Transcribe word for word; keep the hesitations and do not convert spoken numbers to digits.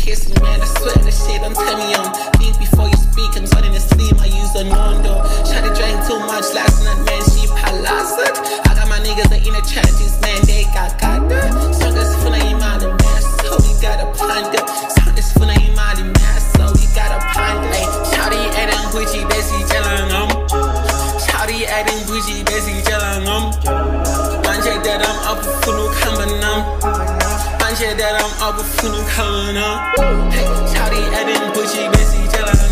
kiss me, man, I swear the shit don't tell me on. Think before you speak, I'm starting to sleep, I use a no-no. Shawty drank too much last night, man, she palasat. I got my niggas that in the trenches, man, they got got that. Songas funa imani, man, so we gotta ponder. Songas funa imani, man, so we gotta ponder. Ay, shawty adding Gucci, besi jalan om. Shawty adding Gucci, besi jalan om. Manje that I'm up for no kambanam. Manje that I'm up for no kambanam. Hey, shawty adding Gucci, besi jalan om.